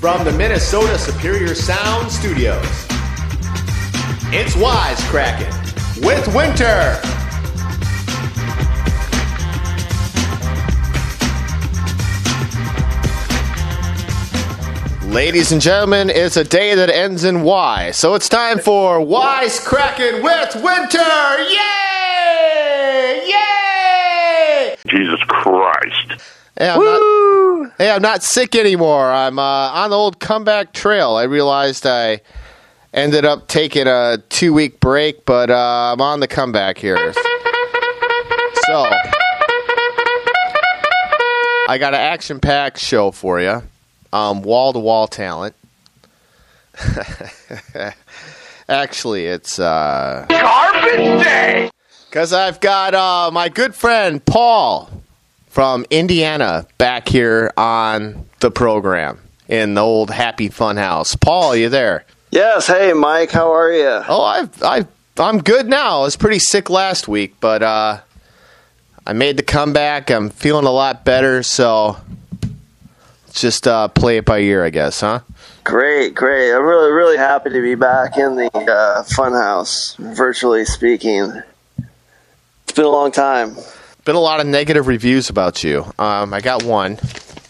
from the Minnesota Superior Sound Studios. It's Wisecracking with Winter. Ladies and gentlemen, it's a day that ends in Y, so it's time for Wisecracking with Winter! Yay! Yay! Jesus Christ. Hey, I'm not sick anymore. I'm on the old comeback trail. I realized I ended up taking a 2-week break, but I'm on the comeback here. So, I got an action-packed show for you. Wall-to-wall talent. Actually, it's Garbage Day! Because I've got my good friend Paul from Indiana back here on the program in the old Happy Fun House. Paul, are you there? Yes. Hey, Mike. How are you? Oh, I'm good now. I was pretty sick last week, but I made the comeback. I'm feeling a lot better, so just play it by ear, I guess, huh? Great. I'm really, really happy to be back in the Funhouse, virtually speaking. It's been a long time. Been a lot of negative reviews about you. I got one.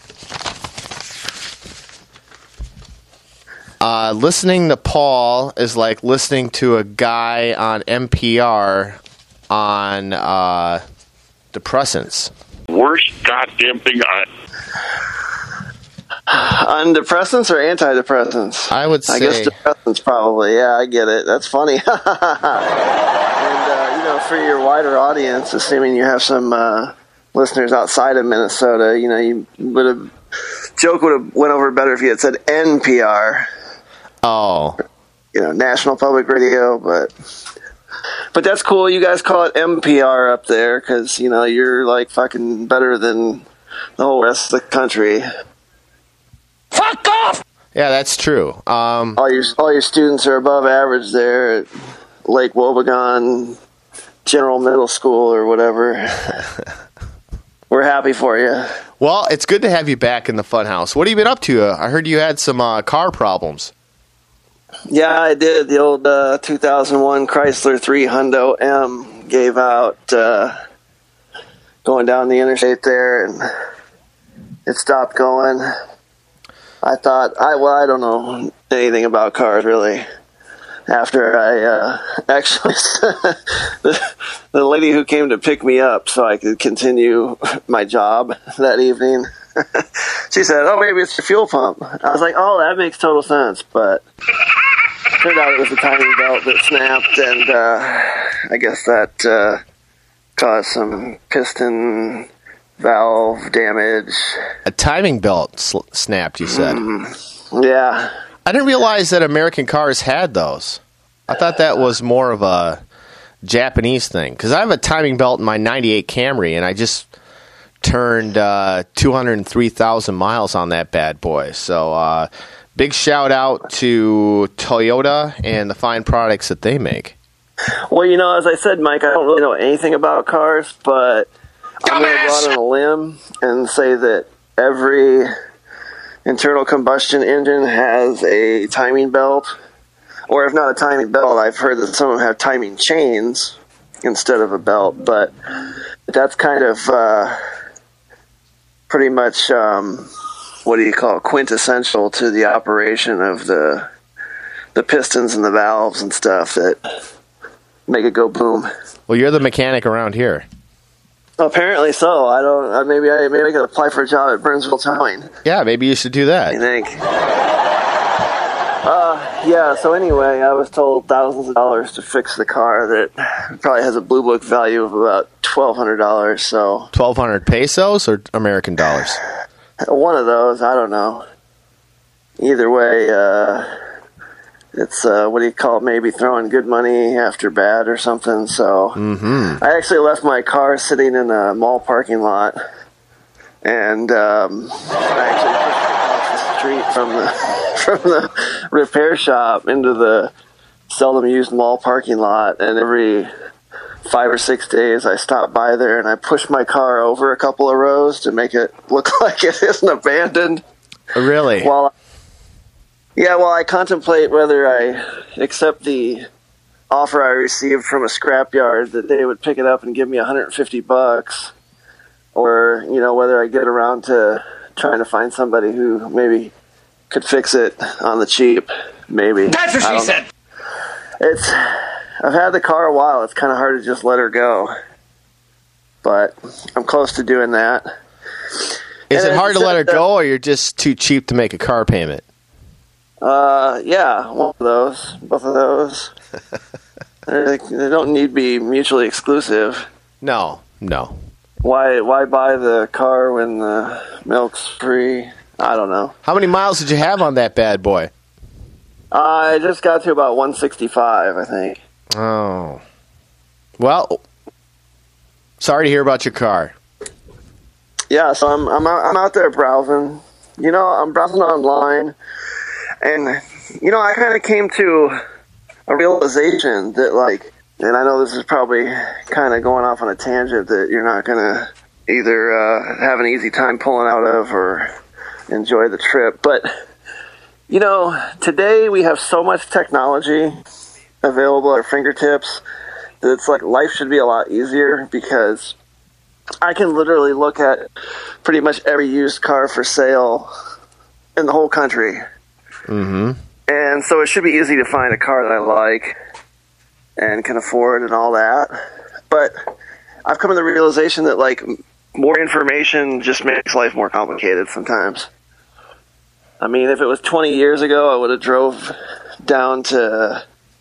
Listening to Paul is like listening to a guy on NPR on depressants. Worst goddamn thing On depressants or antidepressants? I would say. I guess depressants probably. Yeah, I get it. That's funny. And, for your wider audience, assuming you have some listeners outside of Minnesota, joke would have went over better if you had said NPR. Oh. National Public Radio, but that's cool. You guys call it NPR up there because, you're like fucking better than the whole rest of the country. Fuck off! Yeah, that's true. All your students are above average there at Lake Wobegon General Middle School or whatever. We're happy for you. Well, it's good to have you back in the Funhouse. What have you been up to? I heard you had some car problems. Yeah, I did. The old 2001 Chrysler 3 Hundo M gave out going down the interstate there, and it stopped going. I thought, I don't know anything about cars, really. After I actually, the lady who came to pick me up so I could continue my job that evening, she said, oh, maybe it's the fuel pump. I was like, oh, that makes total sense. But it turned out it was the timing belt that snapped, and I guess that caused some piston valve damage. A timing belt snapped, you said? Yeah. I didn't realize that American cars had those. I thought that was more of a Japanese thing. Because I have a timing belt in my 98 Camry, and I just turned 203,000 miles on that bad boy. So big shout out to Toyota and the fine products that they make. Well, as I said, Mike, I don't really know anything about cars, but I'm going to go out on a limb and say that every internal combustion engine has a timing belt, or if not a timing belt, I've heard that some of them have timing chains instead of a belt, but that's kind of pretty much, quintessential to the operation of the pistons and the valves and stuff that make it go boom. Well, you're the mechanic around here. Apparently so. I don't. Maybe I could apply for a job at Burnsville Towing. Yeah, maybe you should do that. I think. Yeah. So anyway, I was told thousands of dollars to fix the car that probably has a blue book value of about $1,200. So 1,200 pesos or American dollars? One of those. I don't know. Either way, it's maybe throwing good money after bad or something. So I actually left my car sitting in a mall parking lot, and I actually pushed it across the street from the repair shop into the seldom used mall parking lot. And every 5 or 6 days I stop by there and I push my car over a couple of rows to make it look like it isn't abandoned. Really? Yeah, well, I contemplate whether I accept the offer I received from a scrapyard that they would pick it up and give me $150, or whether I get around to trying to find somebody who maybe could fix it on the cheap. Maybe. That's what she said. I've had the car a while. It's kind of hard to just let her go, but I'm close to doing that. Is it hard to let her go, or you're just too cheap to make a car payment? Yeah, one of those, both of those. They don't need to be mutually exclusive. No. Why buy the car when the milk's free? I don't know. How many miles did you have on that bad boy? I just got to about 165, I think. Oh. Well, sorry to hear about your car. Yeah, so I'm out there browsing. I'm browsing online, and I kind of came to a realization that, and I know this is probably kind of going off on a tangent that you're not going to either have an easy time pulling out of or enjoy the trip, but today we have so much technology available at our fingertips that it's like life should be a lot easier, because I can literally look at pretty much every used car for sale in the whole country. Mm-hmm. And so it should be easy to find a car that I like and can afford and all that. But I've come to the realization that, more information just makes life more complicated sometimes. I mean, if it was 20 years ago, I would have drove down to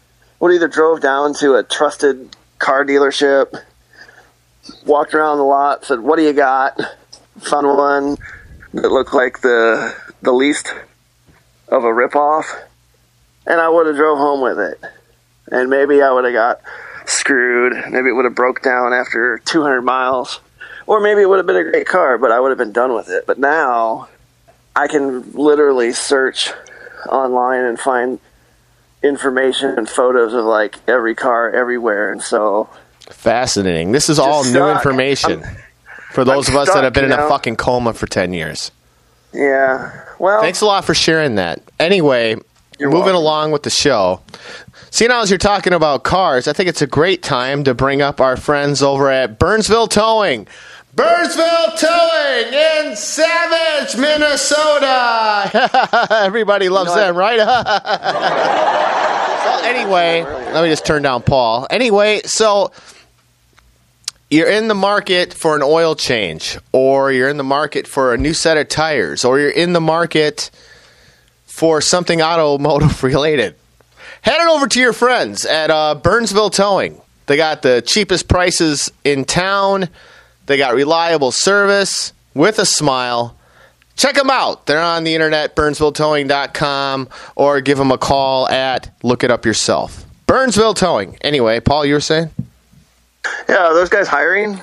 a trusted car dealership, walked around the lot, said, "What do you got?" Found one that looked like the least of a ripoff, and I would have drove home with it. And maybe I would have got screwed. Maybe it would have broke down after 200 miles. Or maybe it would have been a great car, but I would have been done with it. But now I can literally search online and find information and photos of every car everywhere. And so fascinating. This is all new information for those of us that have been in a fucking coma for 10 years. Yeah. Well, thanks a lot for sharing that. Anyway, moving along with the show. Seeing as you're talking about cars, I think it's a great time to bring up our friends over at Burnsville Towing. Burnsville Towing in Savage, Minnesota. Everybody loves them, right? Well, anyway, let me just turn down Paul. Anyway, so you're in the market for an oil change, or you're in the market for a new set of tires, or you're in the market for something automotive related. Head on over to your friends at Burnsville Towing. They got the cheapest prices in town. They got reliable service with a smile. Check them out. They're on the internet, burnsvilletowing.com, or give them a call look it up yourself. Burnsville Towing. Anyway, Paul, you were saying? Yeah, are those guys hiring?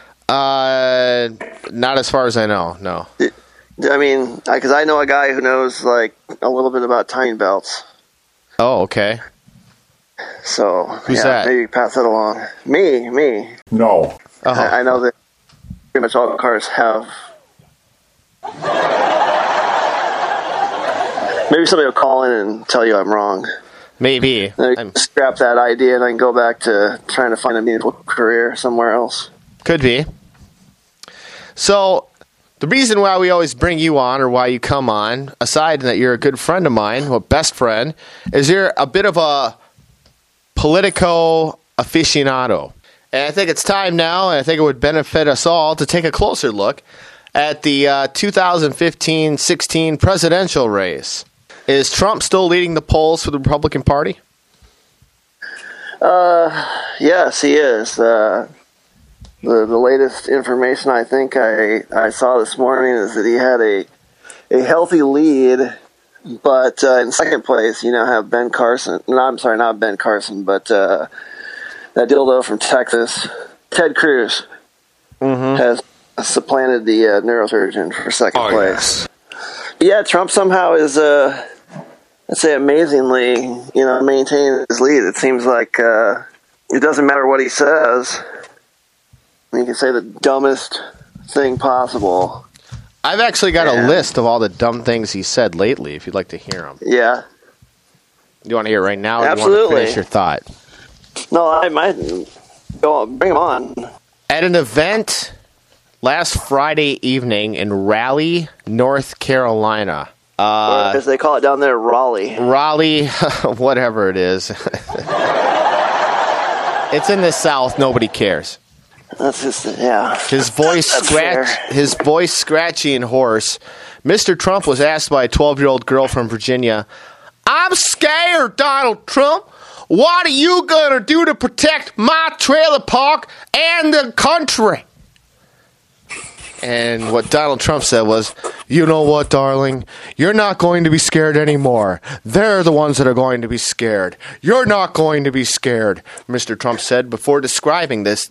Not as far as I know, no. I mean, because I know a guy who knows, a little bit about timing belts. Oh, okay. So, who's that? Maybe pass it along. Me. No. Uh-huh. I know that pretty much all cars have. Maybe somebody will call in and tell you I'm wrong. Maybe. Scrap that idea and I can go back to trying to find a meaningful career somewhere else. Could be. So, the reason why we always bring you on, or why you come on, aside that you're a good friend of mine, a best friend, is you're a bit of a politico aficionado. And I think it's time now, and I think it would benefit us all to take a closer look at the 2015-16 presidential race. Is Trump still leading the polls for the Republican Party? Yes, he is. The latest information I think I saw this morning is that he had a healthy lead, but in second place, have Ben Carson. No, I'm sorry, not Ben Carson, but that dildo from Texas, Ted Cruz, has supplanted the neurosurgeon for second place. Yes. Yeah, Trump somehow is, let's say, amazingly, maintaining his lead. It seems like it doesn't matter what he says. You can say the dumbest thing possible. I've actually got a list of all the dumb things he said lately, if you'd like to hear them. Yeah. You want to hear it right now, or Absolutely. you want to finish your thought? No, I might go on. Bring him on. At an event last Friday evening in Raleigh, North Carolina. Or as they call it down there, Raleigh. Raleigh, whatever it is. It's in the South. Nobody cares. That's just, yeah. His voice scratchy and hoarse. Mr. Trump was asked by a 12-year-old girl from Virginia, "I'm scared, Donald Trump. What are you going to do to protect my trailer park and the country?" And what Donald Trump said was, "You know what, darling? You're not going to be scared anymore. They're the ones that are going to be scared. You're not going to be scared," Mr. Trump said before describing this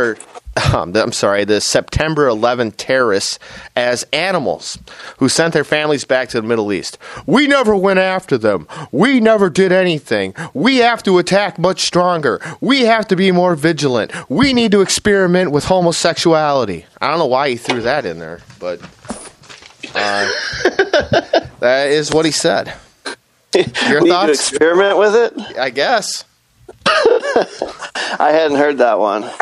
the September 11 terrorists as animals who sent their families back to the Middle East. "We never went after them. We never did anything. We have to attack much stronger. We have to be more vigilant. We need to experiment with homosexuality." I don't know why he threw that in there, but that is what he said. Your We need to thoughts? experiment with it? I guess. I hadn't heard that one.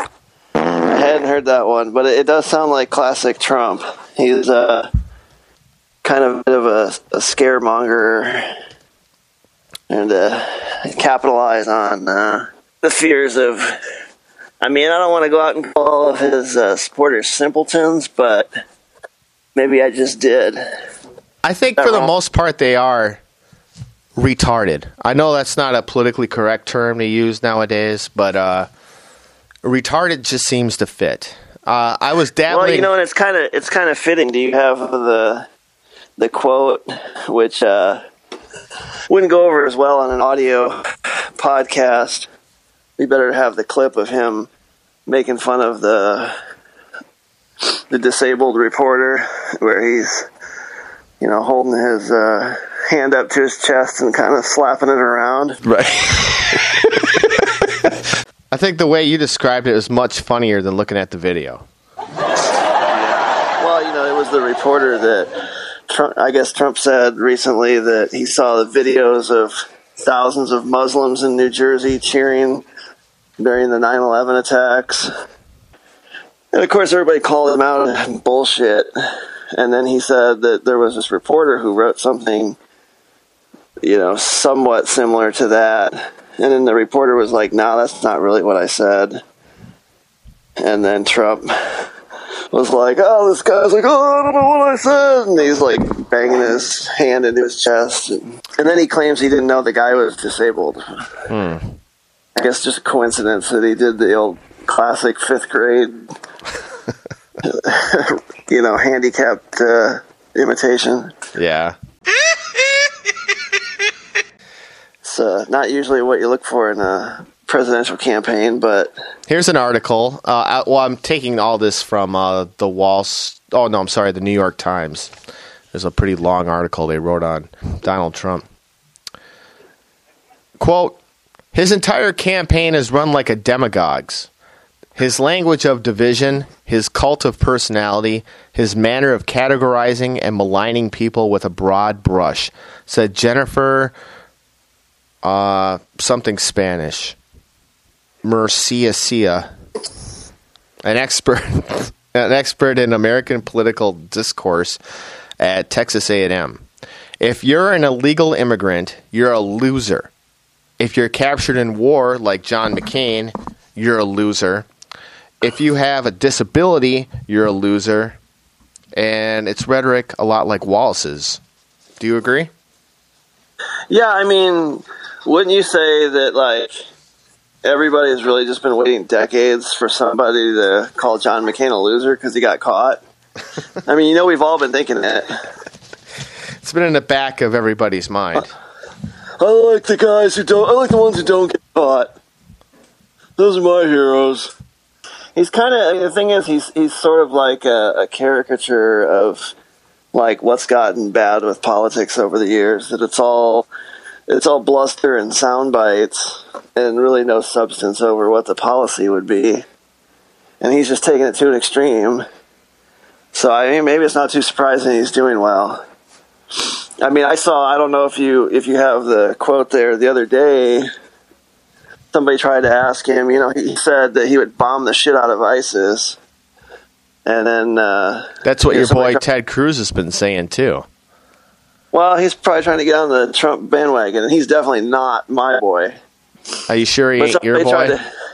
But it does sound like classic Trump. He's kind of a bit of a scaremonger and capitalize on the fears of... I mean, I don't want to go out and call all of his supporters simpletons, but maybe I just did. I think for the most part they are retarded. I know that's not a politically correct term to use nowadays, but retarded just seems to fit. I was dabbling. Well, you know, and it's kind of fitting. Do you have the quote, which wouldn't go over as well on an audio podcast? We better have the clip of him making fun of the disabled reporter, where he's, you know, holding his hand up to his chest and kind of slapping it around. Right. I think the way you described it was much funnier than looking at the video. Well, you know, it was the reporter that Trump said recently that he saw the videos of thousands of Muslims in New Jersey cheering during the 9/11 attacks. And of course, everybody called him out on bullshit. And then he said that there was this reporter who wrote something, you know, somewhat similar to that. And then the reporter was like, "No, that's not really what I said." And then Trump was like, "Oh, this guy's like, oh, I don't know what I said." And he's like banging his hand into his chest. And then he claims he didn't know the guy was disabled. I guess just a coincidence that he did the old classic 5th grade, you know, handicapped imitation. Yeah. It's not usually what you look for in a presidential campaign, but... Here's an article. I'm taking all this from the New York Times. There's a pretty long article they wrote on Donald Trump. Quote, "His entire campaign is run like a demagogue's. His language of division, his cult of personality, his manner of categorizing and maligning people with a broad brush," said Jennifer something Spanish, Murcia, an expert in American political discourse at Texas A&M. "If you're an illegal immigrant, you're a loser. If you're captured in war like John McCain, you're a loser. If you have a disability, you're a loser." And it's rhetoric a lot like Wallace's. Do you agree? Yeah, I mean, wouldn't you say that, like, everybody has really just been waiting decades for somebody to call John McCain a loser because he got caught? I mean, you know, we've all been thinking that. It's been in the back of everybody's mind. I like the ones who don't get caught. Those are my heroes. He's kind of, the thing is, he's sort of like a caricature of, like, what's gotten bad with politics over the years, that it's all bluster and sound bites and really no substance over what the policy would be. And he's just taking it to an extreme. So I mean, maybe it's not too surprising he's doing well. I mean, I don't know if you have the quote there the other day. Somebody tried to ask him, he said that he would bomb the shit out of ISIS. And then that's what your boy Ted Cruz has been saying too. Well, he's probably trying to get on the Trump bandwagon, and he's definitely not my boy. Are you sure he ain't your boy?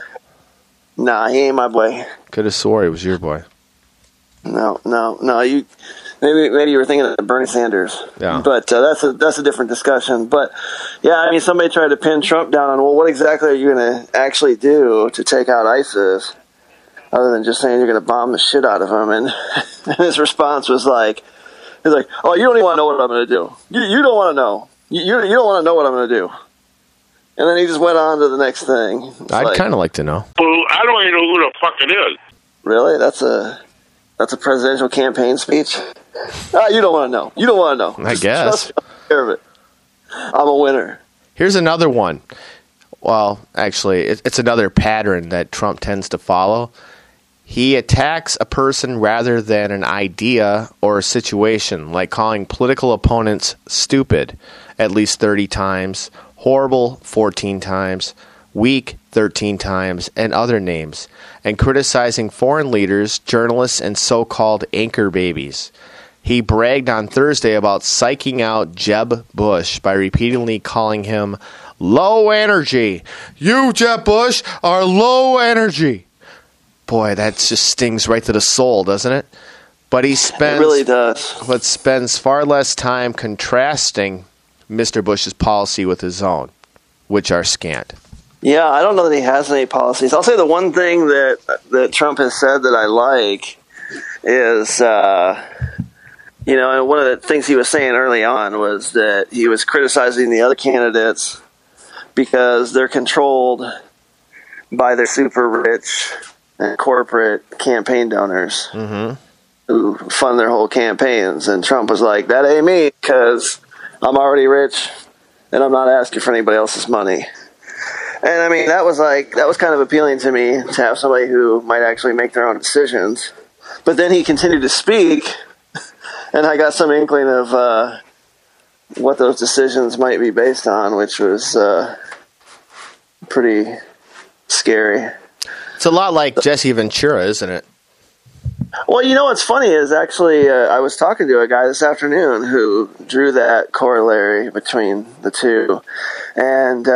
Nah, he ain't my boy. Could have swore he was your boy. No. You maybe you were thinking of Bernie Sanders. Yeah. But that's a different discussion. But yeah, I mean, somebody tried to pin Trump down on, well, what exactly are you going to actually do to take out ISIS, other than just saying you're going to bomb the shit out of them? And his response was like, oh, you don't even want to know what I'm going to do. You don't want to know. You don't want to know what I'm going to do. And then he just went on to the next thing. I'd kind of like to know. Well, I don't even know who the fuck it is. Really? That's a presidential campaign speech? You don't want to know. You don't want to know. I guess. Just take care of it. I'm a winner. Here's another one. Well, actually, it's another pattern that Trump tends to follow. He attacks a person rather than an idea or a situation, like calling political opponents stupid at least 30 times, horrible 14 times, weak 13 times, and other names, and criticizing foreign leaders, journalists, and so-called anchor babies. He bragged on Thursday about psyching out Jeb Bush by repeatedly calling him low energy. You, Jeb Bush, are low energy. Boy, that just stings right to the soul, doesn't it? But it really does. But spends far less time contrasting Mr. Bush's policy with his own, which are scant. Yeah, I don't know that he has any policies. I'll say the one thing that Trump has said that I like is, and one of the things he was saying early on was that he was criticizing the other candidates because they're controlled by their super rich and corporate campaign donors who fund their whole campaigns. And Trump was like, that ain't me, because I'm already rich and I'm not asking for anybody else's money. And I mean, that was kind of appealing to me, to have somebody who might actually make their own decisions. But then he continued to speak, and I got some inkling of what those decisions might be based on, which was pretty scary. It's a lot like Jesse Ventura, isn't it? Well, what's funny is actually I was talking to a guy this afternoon who drew that corollary between the two. And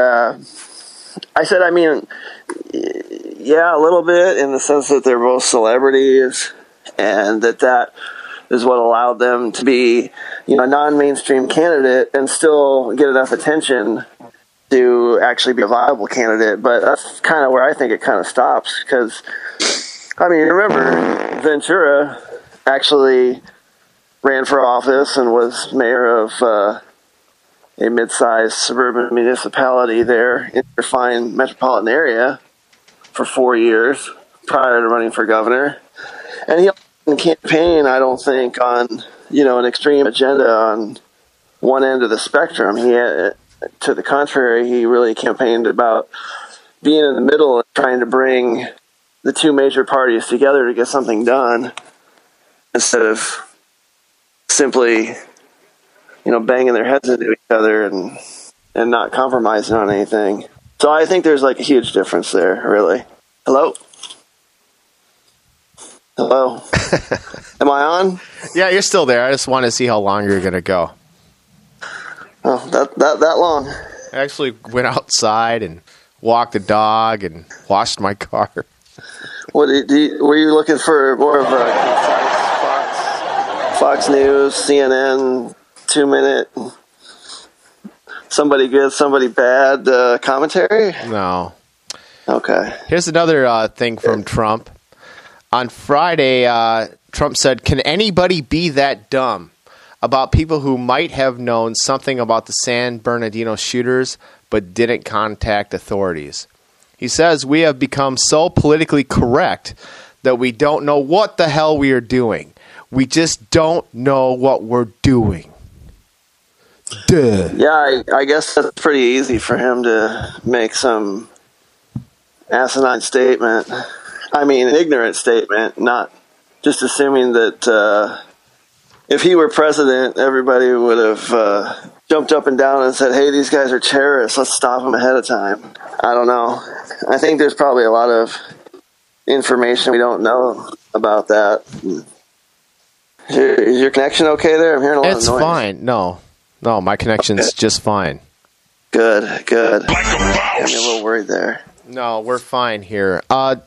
I said, I mean, yeah, a little bit, in the sense that they're both celebrities, and that is what allowed them to be, a non-mainstream candidate and still get enough attention to actually be a viable candidate. But that's kind of where I think it kind of stops, because, I mean, remember, Ventura actually ran for office and was mayor of a mid-sized suburban municipality there in their fine metropolitan area for 4 years prior to running for governor. And he didn't campaign, I don't think, on, an extreme agenda on one end of the spectrum. To the contrary, he really campaigned about being in the middle and trying to bring the two major parties together to get something done, instead of simply, banging their heads into each other and not compromising on anything. So I think there's a huge difference there, really. Hello? Am I on? Yeah, you're still there. I just want to see how long you're going to go. Oh, that long. I actually went outside and walked the dog and washed my car. What were you looking for? More of a Fox News, CNN, 2-minute, somebody good, somebody bad commentary? No. Okay. Here's another thing from Trump. On Friday, Trump said, "Can anybody be that dumb?" about people who might have known something about the San Bernardino shooters but didn't contact authorities. He says, "We have become so politically correct that we don't know what the hell we are doing. We just don't know what we're doing." Duh. Yeah, I guess that's pretty easy for him to make some asinine statement. I mean, an ignorant statement, not just assuming that if he were president, everybody would have jumped up and down and said, hey, these guys are terrorists. Let's stop them ahead of time. I don't know. I think there's probably a lot of information we don't know about that. Is your connection okay there? I'm hearing a lot of noise. It's fine. No, my connection's just fine. Good. Like a I'm a mouse. little worried there. No, we're fine here.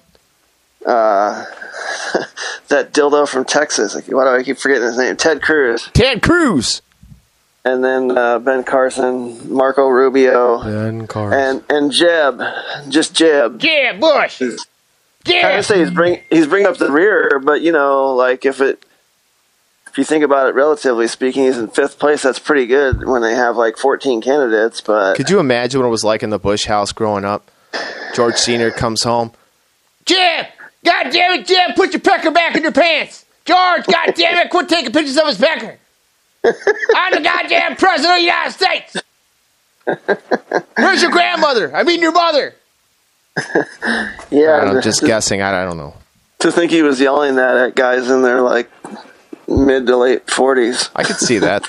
That dildo from Texas. Why do I keep forgetting his name? Ted Cruz. Ted Cruz. And then Ben Carson, Marco Rubio, Ben Carson. and Jeb. Just Jeb. Yeah, Bush. I Yeah. would say he's bringing up the rear, but like if you think about it relatively speaking, he's in 5th place. That's pretty good when they have like 14 candidates. But Could you imagine what it was like in the Bush house growing up? George Sr. comes home. Jim! God damn it, Jim! Put your pecker back in your pants! George, God damn it! Quit taking pictures of his pecker! I'm the goddamn president of the United States! Where's your grandmother? I mean your mother! yeah, I'm just guessing. I don't know. to think he was yelling that at guys in their like mid to late 40s. I could see that.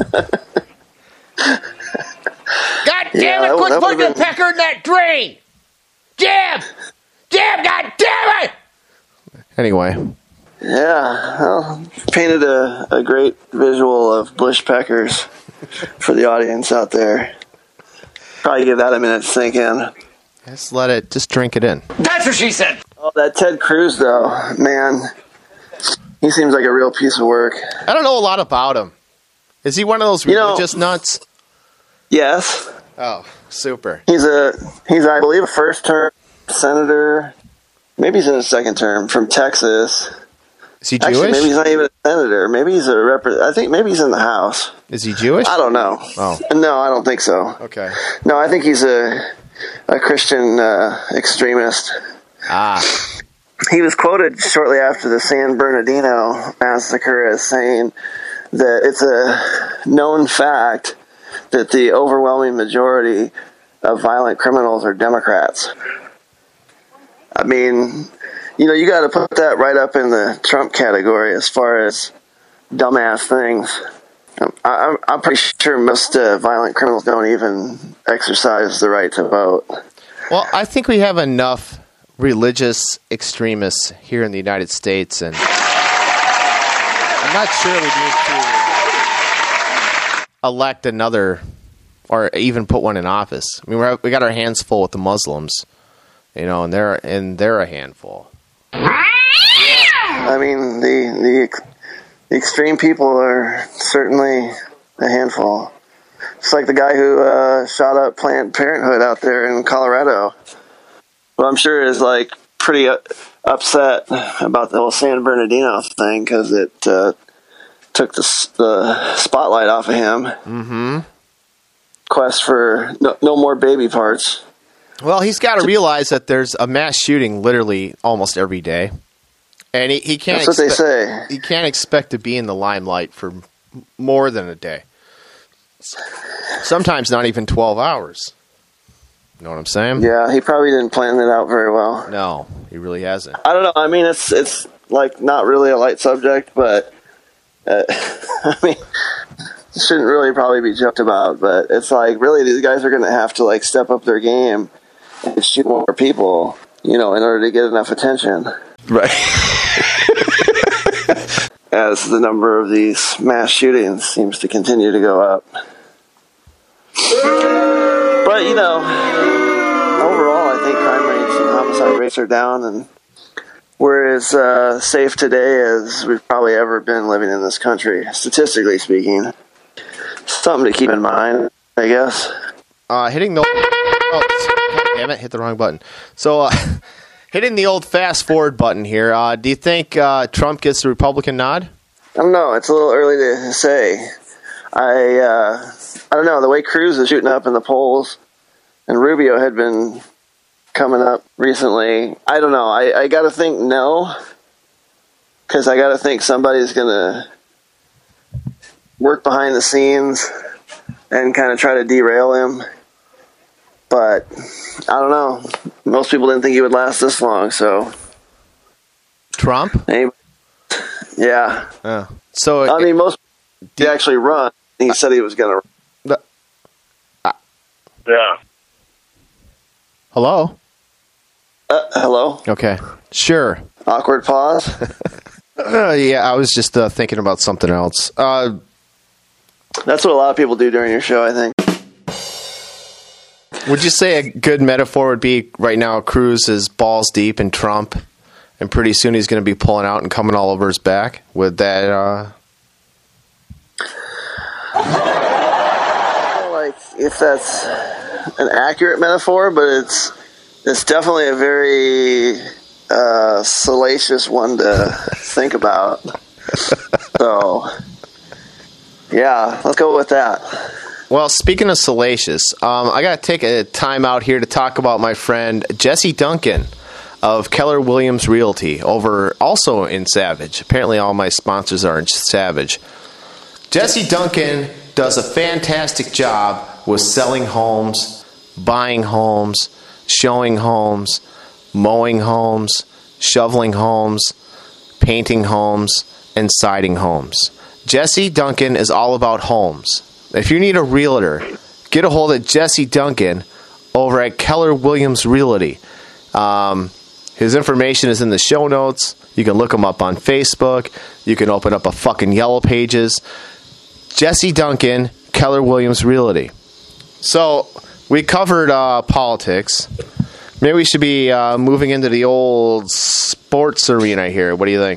God damn Yeah, it! Quit that putting would've your pecker in that drain! Jim! Jim! God damn it! Anyway. Yeah, well, painted a great visual of bush peckers for the audience out there. Probably give that a minute to sink in. Just drink it in. That's what she said. Oh, that Ted Cruz, though, man, he seems like a real piece of work. I don't know a lot about him. Is he one of those religious nuts? Yes, Oh, super. he's I believe a first-term senator. Maybe he's in his second term from Texas. Is he Jewish? Actually, maybe he's not even a senator. Maybe he's I think maybe he's in the House. Is he Jewish? I don't know. Oh. No, I don't think so. Okay. No, I think he's a Christian extremist. Ah. He was quoted shortly after the San Bernardino massacre as saying that it's a known fact that the overwhelming majority of violent criminals are Democrats. I mean, you got to put that right up in the Trump category as far as dumbass things. I'm pretty sure most violent criminals don't even exercise the right to vote. Well, I think we have enough religious extremists here in the United States, and I'm not sure we need to elect another or even put one in office. I mean, we got our hands full with the Muslims, and they're a handful. I mean, the extreme people are certainly a handful. It's like the guy who shot up Planned Parenthood out there in Colorado. Well, I'm sure is like pretty upset about the whole San Bernardino thing because it took the spotlight off of him. Mm-hmm. Quest for no more baby parts. Well, he's got to realize that there's a mass shooting literally almost every day, and he can't. That's what they say. He can't expect to be in the limelight for more than a day. Sometimes not even 12 hours. You know what I'm saying? Yeah, he probably didn't plan it out very well. No, he really hasn't. I don't know. I mean, it's like not really a light subject, but I mean, it shouldn't really probably be joked about. But it's like really these guys are going to have to like step up their game and shoot more people, in order to get enough attention. Right. As the number of these mass shootings seems to continue to go up. But, overall, I think crime rates and homicide rates are down, and we're as safe today as we've probably ever been living in this country, statistically speaking. Something to keep in mind, I guess. Hitting the... Oh, damn it, hit the wrong button. So, hitting the old fast-forward button here, do you think Trump gets the Republican nod? I don't know. It's a little early to say. I don't know. The way Cruz is shooting up in the polls, and Rubio had been coming up recently. I don't know. I got to think no, because I got to think somebody's going to work behind the scenes and kind of try to derail him. But I don't know. Most people didn't think he would last this long. So Trump? anyway, Yeah. So I mean, most he actually run. He said he was going Yeah. Hello? hello? Okay. Sure. Awkward pause? Yeah, I was just thinking about something else. That's what a lot of people do during your show, I think. Would you say a good metaphor would be right now Cruz is balls deep in Trump, and pretty soon he's going to be pulling out and coming all over his back? Would that... Like, if that's an accurate metaphor, but it's definitely a very salacious one to think about. So, yeah, let's go with that. Well, speaking of salacious, I got to take a time out here to talk about my friend Jesse Duncan of Keller Williams Realty over also in Savage. Apparently all my sponsors are in Savage. Jesse Duncan does a fantastic job with selling homes, buying homes, showing homes, mowing homes, shoveling homes, painting homes, and siding homes. Jesse Duncan is all about homes. If you need a realtor, get a hold of Jesse Duncan over at Keller Williams Realty. His information is in the show notes. You can look him up on Facebook. You can open up a fucking Yellow Pages. Jesse Duncan, Keller Williams Realty. So, we covered politics. Maybe we should be moving into the old sports arena here. What do you think?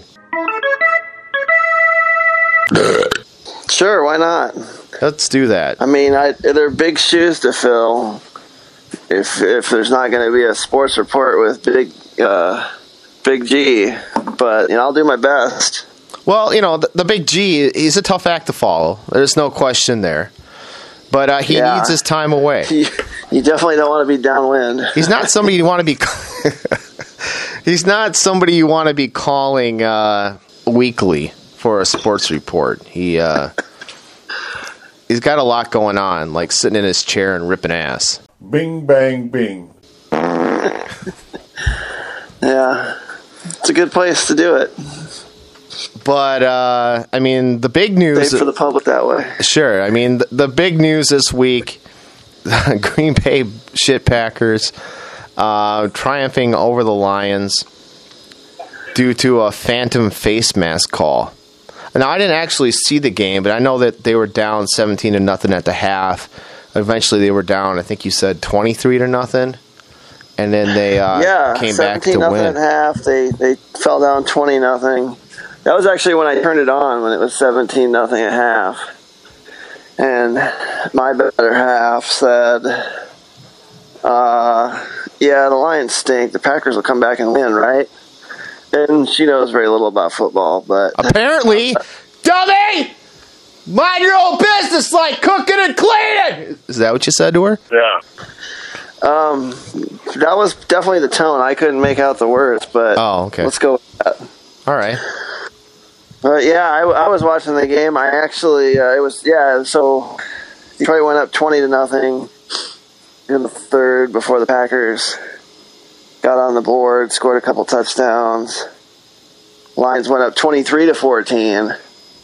Sure, why not? Let's do that. I mean, they're big shoes to fill if there's not going to be a sports report with Big G. But, I'll do my best. Well, the Big G, he's a tough act to follow. There's no question there. But he needs his time away. You definitely don't want to be downwind. He's not somebody you want to be... He's not somebody you want to be calling weekly for a sports report. He's got a lot going on, like sitting in his chair and ripping ass. Bing, bang, bing. Yeah. It's a good place to do it. But, the big news... Paid for the public that way. Sure. The big news this week, Green Bay shit Packers triumphing over the Lions due to a phantom face mask call. Now, I didn't actually see the game, but I know that they were down 17-0 at the half. Eventually, they were down, I think you said 23-0. And then they came back to win. 17-0 at half. They fell down 20-0. That was actually when I turned it on, when it was 17-0 at half. And my better half said, the Lions stink. The Packers will come back and win, right? And she knows very little about football, but... Apparently, dummy! Mind your own business like cooking and cleaning! Is that what you said to her? Yeah. That was definitely the tone. I couldn't make out the words, but okay. Let's go with that. All right. But I was watching the game. I actually, so Detroit went up 20-0 in the third before the Packers got on the board, scored a couple touchdowns. Lions went up 23-14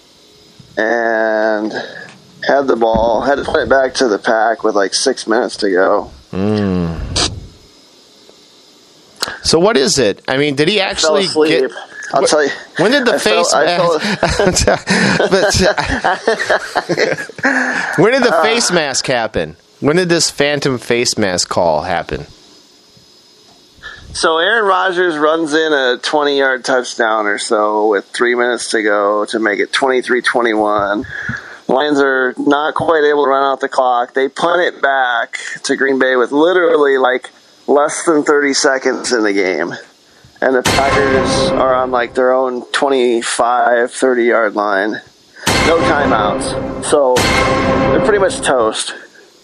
and had the ball, had to put it back to the Pack with like 6 minutes to go. So what is it? Did he actually get... I'll tell you. When did the When did the face mask happen? When did this phantom face mask call happen? So Aaron Rodgers runs in a 20-yard touchdown or so with 3 minutes to go to make it 23-21. Lions are not quite able to run out the clock. They punt it back to Green Bay with literally like less than 30 seconds in the game. And the Packers are on like their own 25, 30-yard line. No timeouts. So they're pretty much toast.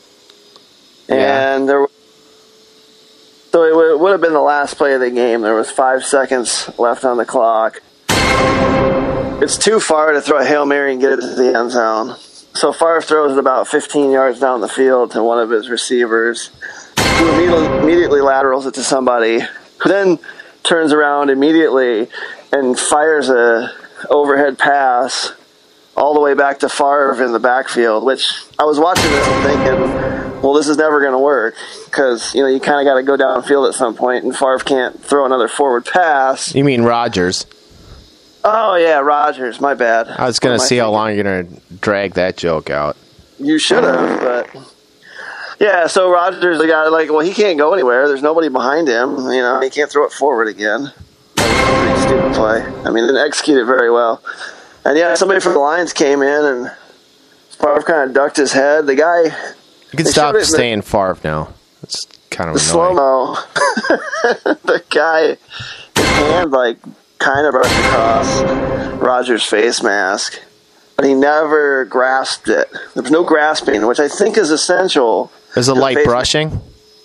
And so it would have been the last play of the game. There was 5 seconds left on the clock. It's too far to throw a Hail Mary and get it to the end zone. So Favre throws it about 15 yards down the field to one of his receivers, who immediately laterals it to somebody, who then turns around immediately and fires a overhead pass all the way back to Favre in the backfield, which I was watching this and thinking, well, this is never going to work because, you kind of got to go downfield at some point, and Favre can't throw another forward pass. You mean Rodgers? Oh, yeah, Rodgers. My bad. I was going to see how long you're going to drag that joke out. You should have, but... Yeah, so Rodgers, the guy, well, he can't go anywhere. There's nobody behind him. He can't throw it forward again. Pretty stupid play. I mean, didn't execute it very well. And yeah, somebody from the Lions came in and Favre kind of ducked his head. The guy... You can stop saying Favre now. It's kind of the slow-mo. The guy, his hand, kind of brushed across Rodgers' face mask. But he never grasped it. There was no grasping, which I think is essential. Is it light brushing?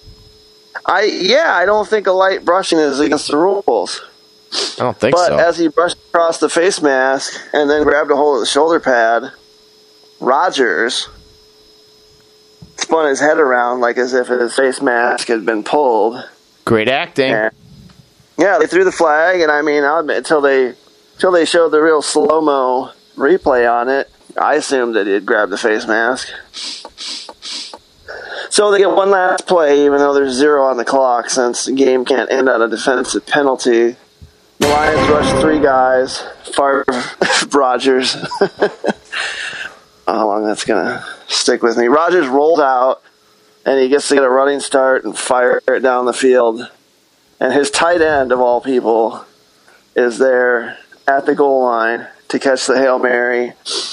I don't think a light brushing is against the rules. I don't think so. But as he brushed across the face mask and then grabbed a hold of the shoulder pad, Rodgers spun his head around as if his face mask had been pulled. Great acting. And, yeah, they threw the flag, and I'll admit, until they showed the real slow-mo replay on it, I assumed that he had grabbed the face mask. So they get one last play, even though there's 0 on the clock, since the game can't end on a defensive penalty. The Lions rush 3 guys. Favre, Rodgers. How long that's going to stick with me. Rodgers rolls out, and he gets to get a running start and fire it down the field. And his tight end, of all people, is there at the goal line to catch the Hail Mary.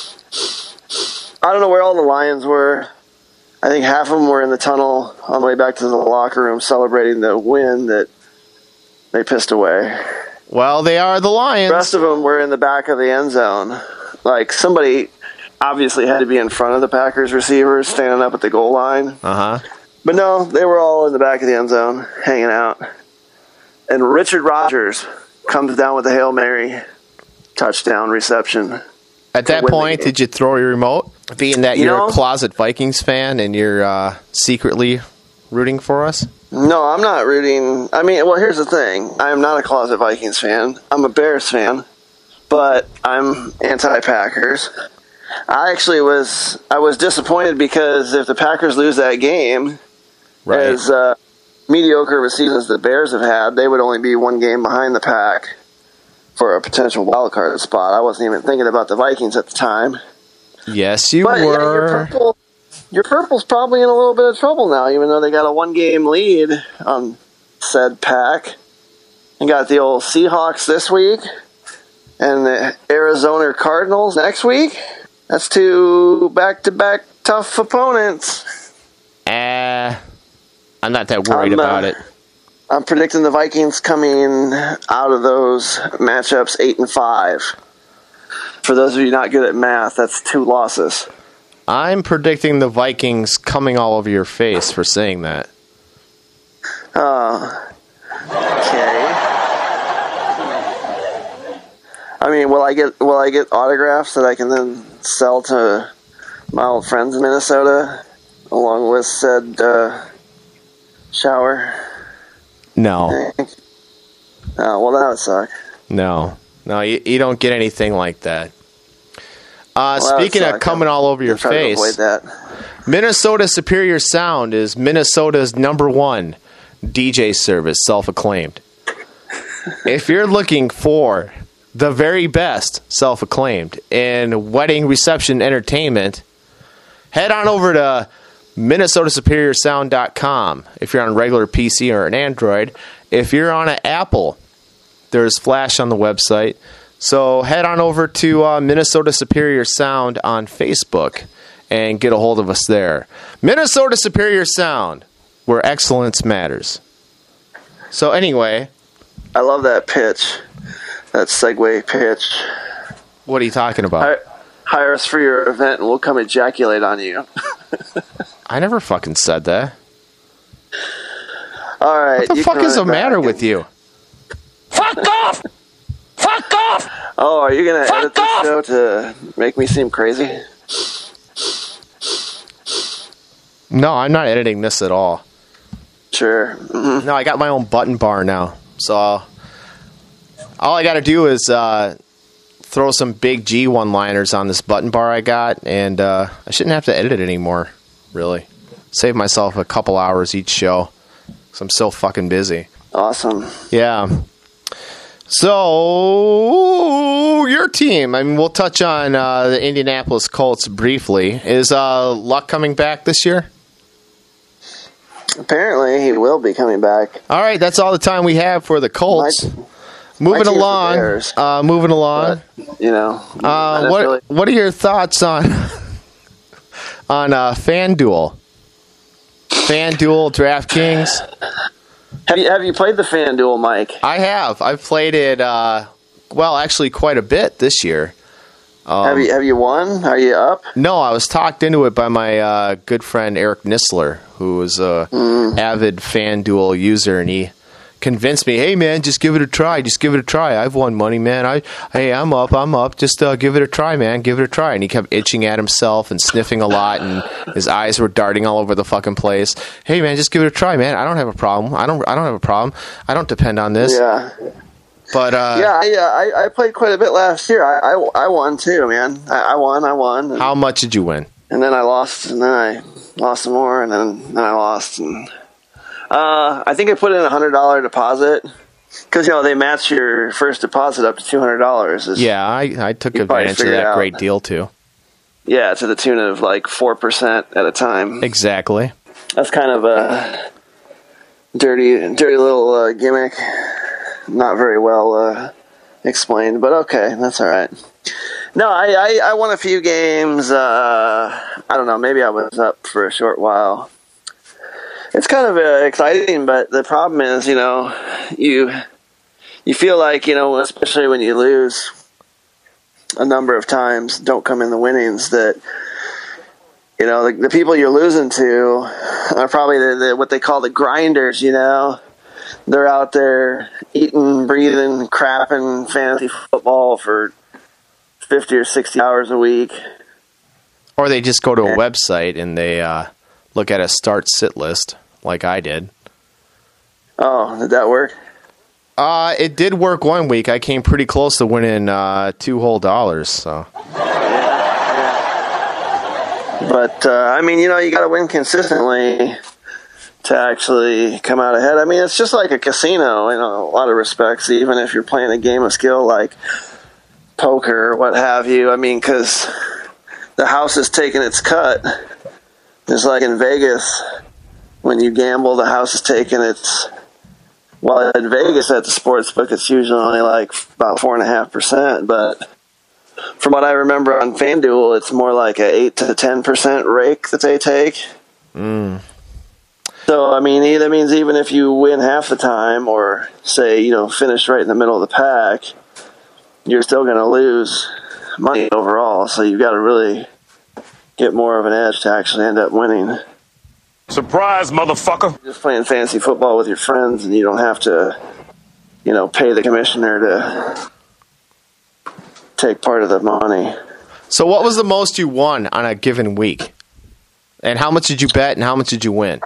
I don't know where all the Lions were. I think half of them were in the tunnel on the way back to the locker room celebrating the win that they pissed away. Well, they are the Lions. The rest of them were in the back of the end zone. Somebody obviously had to be in front of the Packers receivers standing up at the goal line. Uh-huh. But no, they were all in the back of the end zone hanging out. And Richard Rodgers comes down with the Hail Mary touchdown reception. At that point, did you throw your remote? Being that you're a closet Vikings fan and you're secretly rooting for us? No, I'm not rooting. Here's the thing. I am not a closet Vikings fan. I'm a Bears fan, but I'm anti-Packers. I was disappointed because if the Packers lose that game, right, as mediocre of a season as the Bears have had, they would only be 1 game behind the Pack for a potential wild card spot. I wasn't even thinking about the Vikings at the time. Yes, you were. Yeah, your Purple's probably in a little bit of trouble now, even though they got a 1-game lead on said Pack. And got the old Seahawks this week and the Arizona Cardinals next week. That's 2 back-to-back tough opponents. I'm not that worried about it. I'm predicting the Vikings coming out of those matchups 8-5. For those of you not good at math, that's 2 losses. I'm predicting the Vikings coming all over your face for saying that. Okay. Will I get autographs that I can then sell to my old friends in Minnesota, along with said shower? No. Oh, well, that would suck. No, you don't get anything like that. Speaking of coming all over your face, avoid that. Minnesota Superior Sound is Minnesota's #1 DJ service, self-acclaimed. If you're looking for the very best, self-acclaimed, in wedding reception entertainment, head on over to MinnesotaSuperiorSound.com if you're on a regular PC or an Android. If you're on an Apple, there's Flash on the website. So head on over to Minnesota Superior Sound on Facebook and get a hold of us there. Minnesota Superior Sound, where excellence matters. So anyway. I love that pitch. That segue pitch. What are you talking about? Hire us for your event and we'll come ejaculate on you. I never fucking said that. All right. What the fuck is the matter with you? Fuck off! Fuck off! Oh, are you going to edit this show to make me seem crazy? No, I'm not editing this at all. Sure. Mm-hmm. No, I got my own button bar now. So all I got to do is throw some big G one-liners on this button bar I got, and I shouldn't have to edit it anymore, really. Save myself a couple hours each show, because I'm so fucking busy. Awesome. Yeah. So, your team, I mean, we'll touch on the Indianapolis Colts briefly. Is Luck coming back this year? Apparently, he will be coming back. All right, that's all the time we have for the Colts. Moving along. But, you know, what are your thoughts on FanDuel? FanDuel, DraftKings. Have you played the FanDuel, Mike? I have. I've played it. Actually, quite a bit this year. Have you won? Are you up? No, I was talked into it by my good friend Eric Nisler, who is a avid FanDuel user, and he convinced me, hey, man, just give it a try. Just give it a try. I've won money, man. I'm up. Just give it a try, man. Give it a try. And he kept itching at himself and sniffing a lot, and his eyes were darting all over the fucking place. Hey, man, just give it a try, man. I don't have a problem. I don't have a problem. I don't depend on this. Yeah. But I played quite a bit last year. I won too, man. I won. How much did you win? And then I lost, and then I lost some more, and then I lost, and I think I put in $100 deposit because they match your first deposit up to $200. Yeah, I took advantage of that great deal too. Yeah, to the tune of like 4% at a time. Exactly. That's kind of a dirty little gimmick. Not very well explained, but okay, that's all right. No, I won a few games. I don't know, maybe I was up for a short while. It's kind of exciting, but the problem is, you feel like, especially when you lose a number of times, don't come in the winnings, that, the people you're losing to are probably the what they call the grinders, They're out there eating, breathing, crapping fantasy football for 50 or 60 hours a week. Or they just go to a website and they look at a start-sit list, like I did. Oh, did that work? It did work one week. I came pretty close to winning $2 whole. So. But, you got to win consistently to actually come out ahead. I mean, it's just like a casino in a lot of respects, even if you're playing a game of skill like poker or what have you. I mean, because the house is taking its cut. It's like in Vegas, when you gamble, the house is taking its... Well, in Vegas at the sports book, it's usually only like about 4.5%, but from what I remember on FanDuel, it's more like a 8 to 10% rake that they take. So, I mean, that means even if you win half the time or, say, finish right in the middle of the pack, you're still going to lose money overall. So you've got to really get more of an edge to actually end up winning. Surprise, motherfucker. You're just playing fantasy football with your friends, and you don't have to, pay the commissioner to take part of the money. So what was the most you won on a given week? And how much did you bet and how much did you win?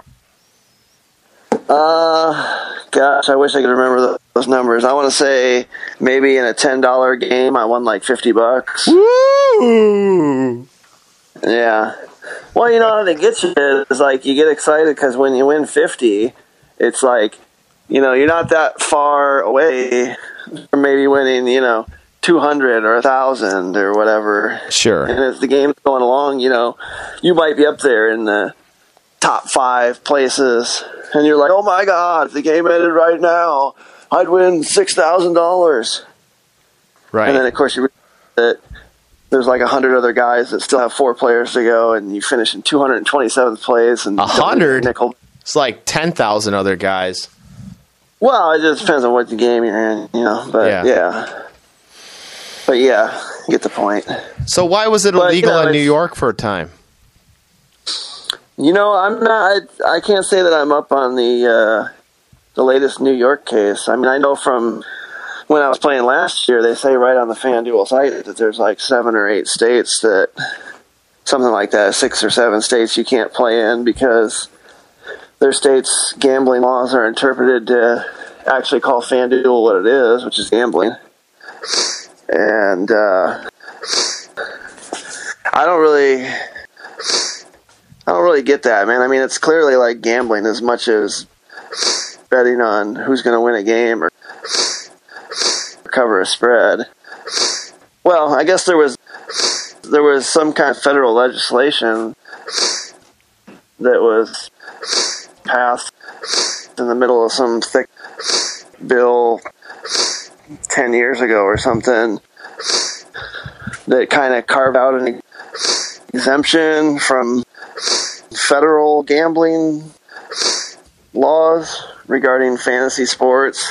Gosh, I wish I could remember those numbers. I want to say maybe in a $10 game, I won like $50. Woo! Yeah. Well, how they get you is like you get excited because when you win 50, it's like, you're not that far away from maybe winning, 200 or 1,000 or whatever. Sure. And as the game's going along, you might be up there in the top 5 places. And you're like, oh my God, if the game ended right now, I'd win $6,000. Right. And then, of course, you realize that there's like 100 other guys that still have 4 players to go, and you finish in 227th place. And 100? Nickel. It's like 10,000 other guys. Well, it just depends on what the game you're in, But yeah. But yeah, you get the point. So why was it illegal in New York for a time? I'm not. I can't say that I'm up on the latest New York case. I mean, I know from when I was playing last year, they say right on the FanDuel site that there's like 7 or 8 states that, something like that, 6 or 7 states you can't play in because their states' gambling laws are interpreted to actually call FanDuel what it is, which is gambling. And I don't really get that, man. I mean, it's clearly like gambling as much as betting on who's going to win a game or cover a spread. Well, I guess there was some kind of federal legislation that was passed in the middle of some thick bill 10 years ago or something that kind of carved out an exemption from federal gambling laws regarding fantasy sports.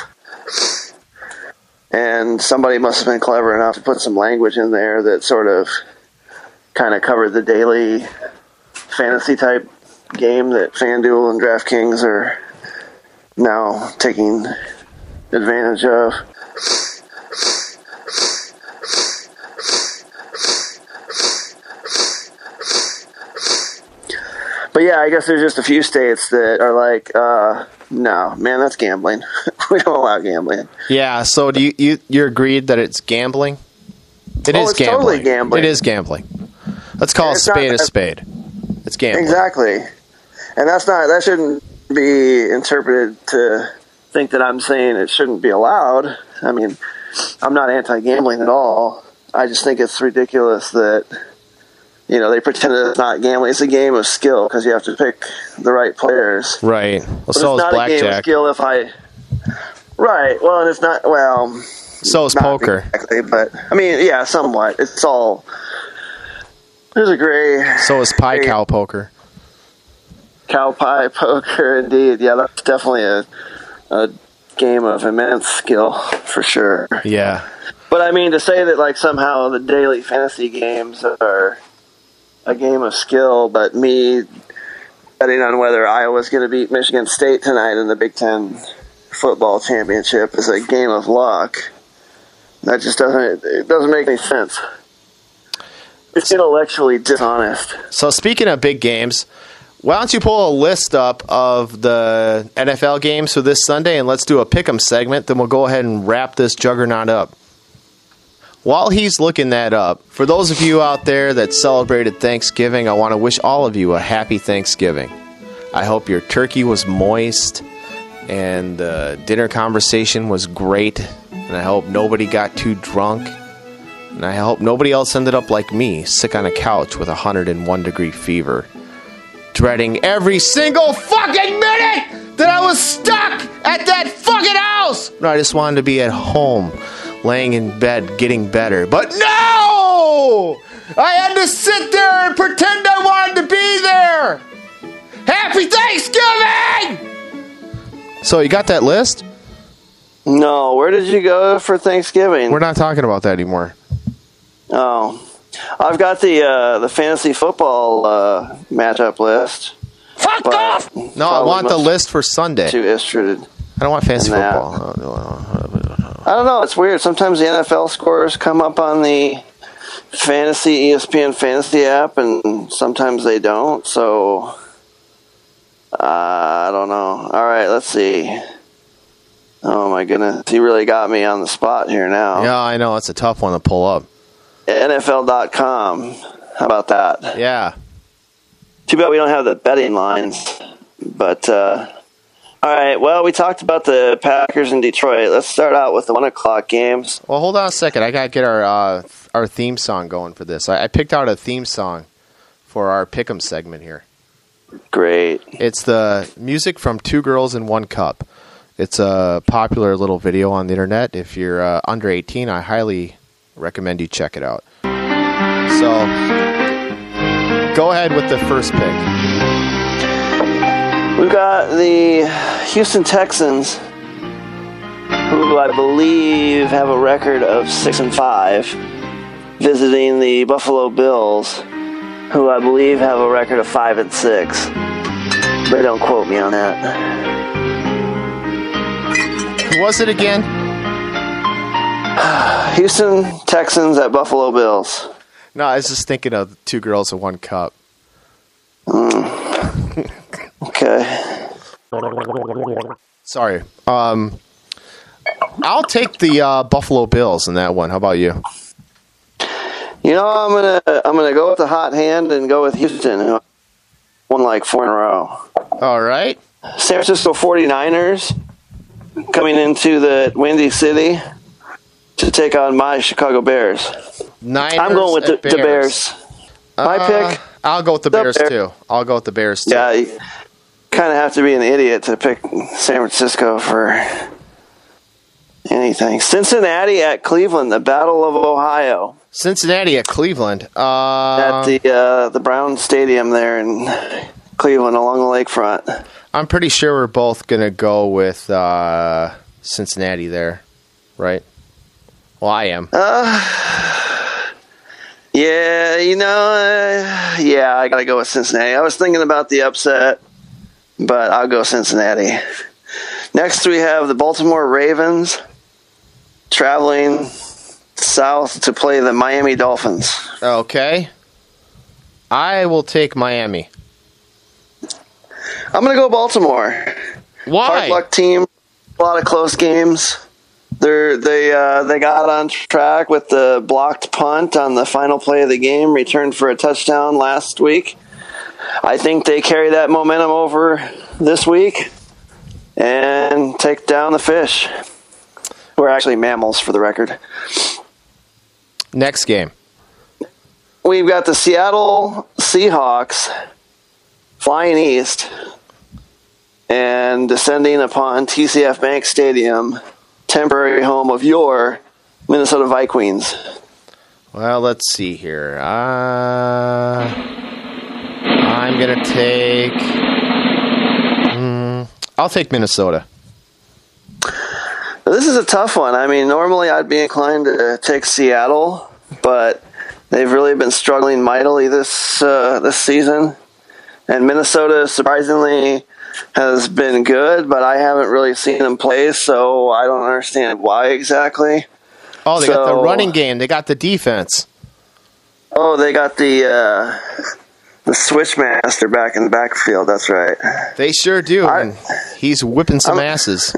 And somebody must have been clever enough to put some language in there that sort of kind of covered the daily fantasy type game that FanDuel and DraftKings are now taking advantage of. But yeah, I guess there's just a few states that are like, no, man, that's gambling. We don't allow gambling. Yeah, so do you're agreed that it's gambling? It is it's gambling. Totally gambling. It is gambling. Let's call a spade a spade. It's gambling. Exactly. And that shouldn't be interpreted to think that I'm saying it shouldn't be allowed. I mean, I'm not anti-gambling at all. I just think it's ridiculous that, they pretend that it's not gambling. It's a game of skill because you have to pick the right players. Right. Well, but so it's is not a game of blackjack. skill if I... Right. Well, and it's not... Well... So is not poker. Exactly, but, I mean, yeah, somewhat. It's all... There's a gray... So is pie cow poker. Cow pie poker, indeed. Yeah, that's definitely a game of immense skill, for sure. Yeah. But I mean, to say that like somehow the daily fantasy games are a game of skill, but me betting on whether Iowa's going to beat Michigan State tonight in the Big Ten football championship is a game of luck. That just doesn't make any sense. It's intellectually dishonest. So speaking of big games, why don't you pull a list up of the NFL games for this Sunday, and let's do a pick'em segment, then we'll go ahead and wrap this juggernaut up. While he's looking that up, for those of you out there that celebrated Thanksgiving, I want to wish all of you a happy Thanksgiving. I hope your turkey was moist and the dinner conversation was great, and I hope nobody got too drunk, and I hope nobody else ended up like me, sick on a couch with 101-degree fever, dreading every single fucking minute that I was stuck at that fucking house. No, I just wanted to be at home, laying in bed, getting better. But no! I had to sit there and pretend I wanted to be there. Happy Thanksgiving! So you got that list? No, where did you go for Thanksgiving? We're not talking about that anymore. Oh, I've got the fantasy football matchup list. Fuck off! No, I want the list for Sunday. Too issued. I don't want fantasy that. football. I don't know. It's weird. Sometimes the NFL scores come up on the fantasy ESPN fantasy app, and sometimes they don't. So I don't know. All right, let's see. Oh my goodness, he really got me on the spot here now. Yeah, I know. It's a tough one to pull up. NFL.com. How about that? Yeah. Too bad we don't have the betting lines. But, all right. Well, we talked about the Packers in Detroit. Let's start out with the 1 o'clock games. Well, hold on a second. I got to get our theme song going for this. I picked out a theme song for our Pick'em segment here. Great. It's the music from Two Girls in One Cup. It's a popular little video on the internet. If you're under 18, I highly recommend you check it out. So, go ahead with the first pick. We've got the Houston Texans, who I believe have a record of 6-5, visiting the Buffalo Bills, who I believe have a record of 5-6. But don't quote me on that. Who was it again? Houston Texans at Buffalo Bills. No, I was just thinking of Two Girls in One Cup. Okay. Sorry. I'll take the Buffalo Bills in that one. How about you? You know, I'm gonna go with the hot hand and go with Houston, who won like 4 in a row. All right. San Francisco 49ers coming into the Windy City to take on my Chicago Bears. Niners. I'm going with the Bears. My pick. I'll go with the Bears too. I'll go with the Bears too. Yeah, you kind of have to be an idiot to pick San Francisco for anything. Cincinnati at Cleveland, the Battle of Ohio. Cincinnati at Cleveland. At the Brown Stadium there in Cleveland along the lakefront. I'm pretty sure we're both going to go with Cincinnati there, right? Well, I am. Yeah, you know, I got to go with Cincinnati. I was thinking about the upset, but I'll go Cincinnati. Next, we have the Baltimore Ravens traveling south to play the Miami Dolphins. Okay. I will take Miami. I'm going to go Baltimore. Why? Hard luck team, a lot of close games. They got on track with the blocked punt on the final play of the game, returned for a touchdown last week. I think they carry that momentum over this week and take down the fish. We're actually mammals, for the record. Next game. We've got the Seattle Seahawks flying east and descending upon TCF Bank Stadium, temporary home of your Minnesota Vikings. Well, let's see here. I'm going to take... I'll take Minnesota. This is a tough one. I mean, normally I'd be inclined to take Seattle, but they've really been struggling mightily this season. And Minnesota, surprisingly, has been good, but I haven't really seen them play, so I don't understand why exactly. Oh, they got the running game. They got the defense. Oh, they got the Switchmaster back in the backfield. That's right. They sure do. And he's whipping some asses.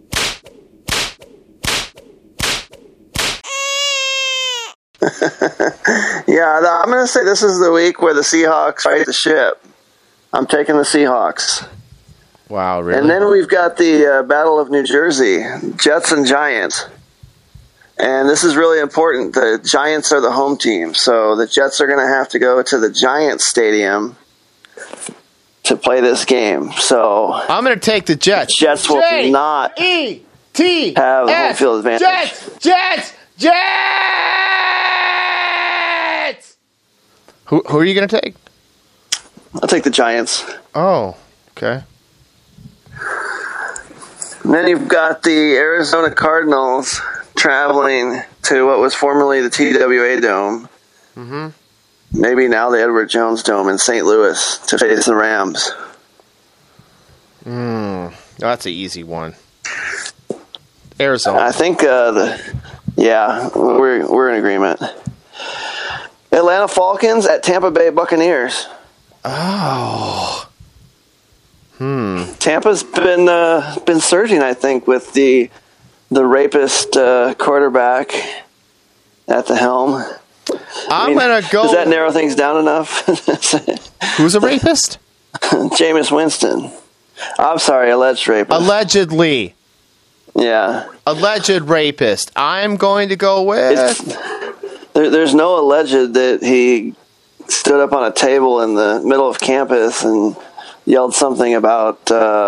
Yeah, I'm going to say this is the week where the Seahawks right the ship. I'm taking the Seahawks. Wow, really? And then we've got the Battle of New Jersey, Jets and Giants. And this is really important. The Giants are the home team, so the Jets are going to have to go to the Giants Stadium to play this game. So I'm going to take the Jets. Jets will not have the home field advantage. Jets! Who are you going to take? I'll take the Giants. Oh, okay. And then you've got the Arizona Cardinals traveling to what was formerly the TWA Dome. Mm-hmm. Maybe now the Edward Jones Dome in St. Louis to face the Rams. That's an easy one. Arizona. I think we're in agreement. Atlanta Falcons at Tampa Bay Buccaneers. Oh. Tampa's been surging, I think, with the rapist quarterback at the helm. I'm going to go... Does that narrow things down enough? Who's a rapist? Jameis Winston. I'm sorry, alleged rapist. Allegedly. Yeah. Alleged rapist. I'm going to go with... There's no alleged that he stood up on a table in the middle of campus and yelled something about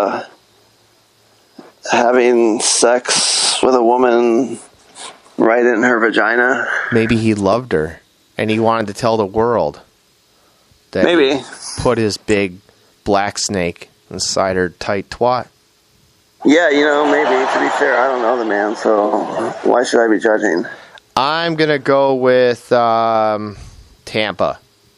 having sex with a woman right in her vagina. Maybe he loved her, and he wanted to tell the world that maybe he put his big black snake inside her tight twat. Yeah, maybe. To be fair, I don't know the man, so why should I be judging? I'm going to go with Tampa.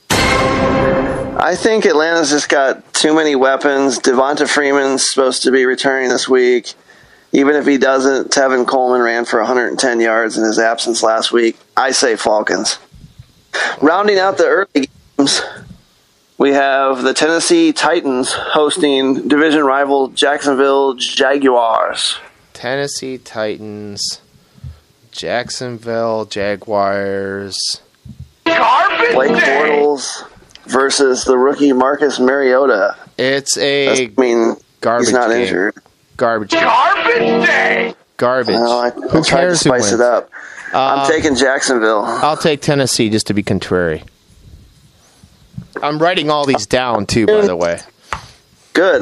I think Atlanta's just got too many weapons. Devonta Freeman's supposed to be returning this week. Even if he doesn't, Tevin Coleman ran for 110 yards in his absence last week. I say Falcons. Rounding out the early games, we have the Tennessee Titans hosting division rival Jacksonville Jaguars. Tennessee Titans, Jacksonville Jaguars. Blake Bortles versus the rookie Marcus Mariota. It's I a mean, garbage he's not game. injured. Garbage. Day! Garbage. Well, I Who tried cares to who spice wins? it up. I'm taking Jacksonville. I'll take Tennessee just to be contrary. I'm writing all these down, too, by the way. Good.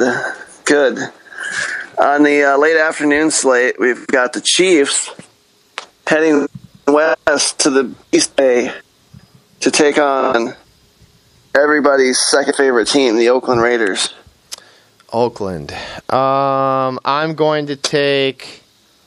On the late afternoon slate, we've got the Chiefs heading west to the East Bay to take on everybody's second favorite team, the Oakland Raiders. Oakland. I'm going to take